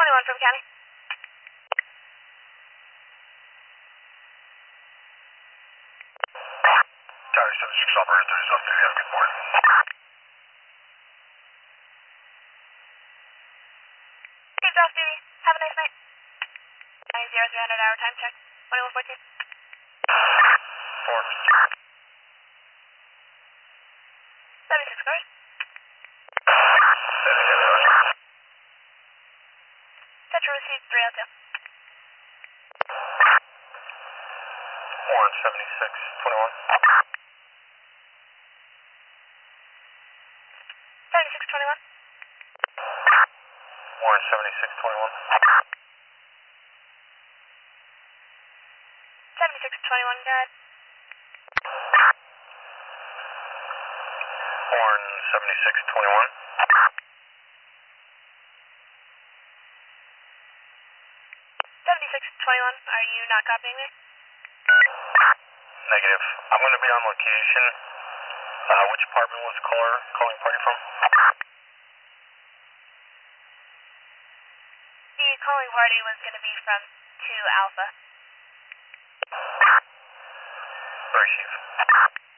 21 from County. County 76 operator, 30 off duty, have a good morning. Chief's off duty. Have a nice night. 90300 hour time check. 2114. 4. 76 cars. Central received 302. Warren 76, 21. 7621. Warren 76, 21. 7621, go ahead. Warren 76, 21. 7621, are you not copying me? Negative. I'm going to be on location. Which apartment was the caller calling party from? The calling party was going to be from 2 Alpha. Sorry, Chief.